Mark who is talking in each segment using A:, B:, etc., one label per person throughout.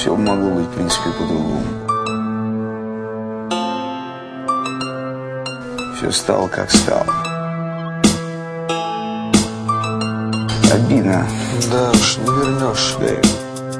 A: все могло быть, в принципе, по-другому. Все стало, как стало. Обидно.
B: Да уж, не вернешь.
A: Да.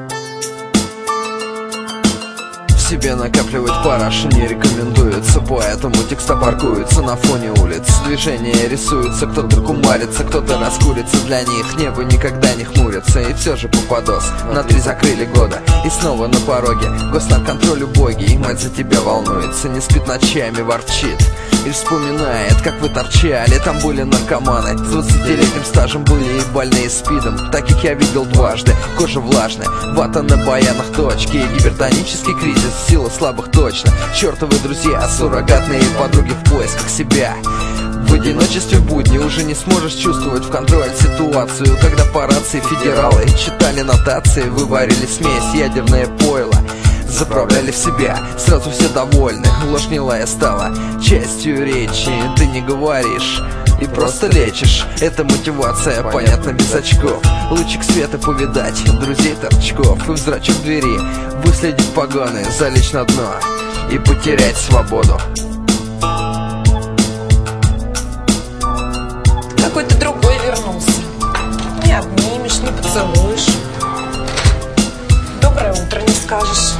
C: Себе накапливать параш не рекомендуется, поэтому текста паркуются на фоне улиц. Движения рисуются, кто-то кумарится, кто-то раскурится. Для них небо никогда не хмурится. И все же попадос, на 3 закрыли года. И снова на пороге госнарконтроль убогий. Мать за тебя волнуется, не спит ночами, ворчит и вспоминает, как вы торчали. Там были наркоманы с 20-летним стажем, были и больные спидом. Таких я видел дважды. Кожа влажная, вата на баянах, точки и гипертонический кризис, сила слабых точно. Чертовы друзья, суррогатные подруги в поисках себя. В одиночестве будни уже не сможешь чувствовать в контроле ситуацию, когда по рации федералы читали нотации, выварили смесь, ядерное пойло заправляли в себя, сразу все довольны. Ложь гнилая стала частью речи. Ты не говоришь и просто лечишь. Это мотивация, понятно, без очков. Лучик света повидать, друзей торчков. И в зрачок двери выследить погоны, залечь на дно и потерять свободу.
D: Какой-то другой вернулся. Не обнимешь, не поцелуешь. Доброе утро не скажешь.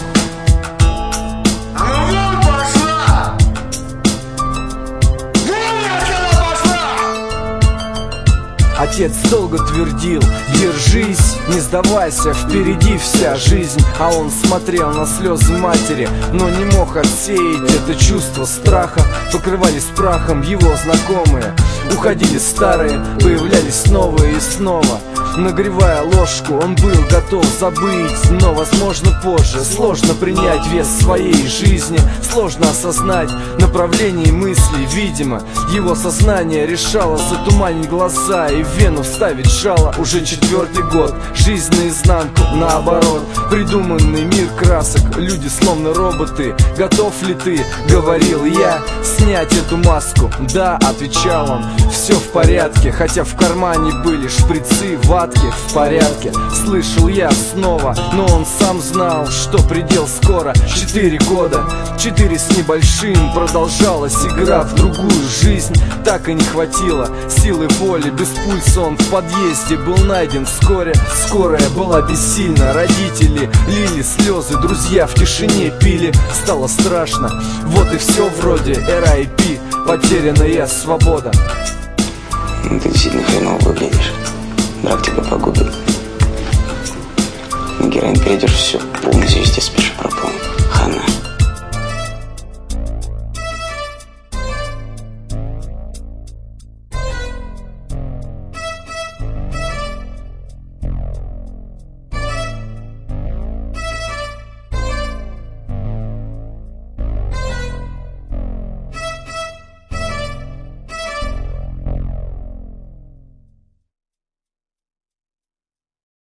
E: Отец долго твердил: держись, не сдавайся, впереди вся жизнь. А он смотрел на слезы матери, но не мог отсеять это чувство страха. Покрывались прахом его знакомые, уходили старые, появлялись новые и снова. Нагревая ложку, он был готов забыть, но, возможно, позже. Сложно принять вес своей жизни, сложно осознать направление мыслей. Видимо, его сознание решало затуманить глаза и в вену вставить жало. Уже 4-й год, жизнь наизнанку, наоборот. Придуманный мир красок, люди словно роботы. Готов ли ты, говорил я, снять эту маску? Да, отвечал он, все в порядке. Хотя в кармане были шприцы, ватки. В порядке, слышал я снова, но он сам знал, что предел скоро. 4 года, 4 с небольшим, продолжалась игра в другую жизнь. Так и не хватило силы воли, без пульса он в подъезде был найден вскоре. Скорая была бессильна, родители лили слезы, друзья в тишине пили. Стало страшно, вот и все вроде R.I.P. Потерянная свобода.
A: Ты действительно хреново выглядишь. Драк тебя погубит. На героин перейдешь, все, полностью, естественно, пропал.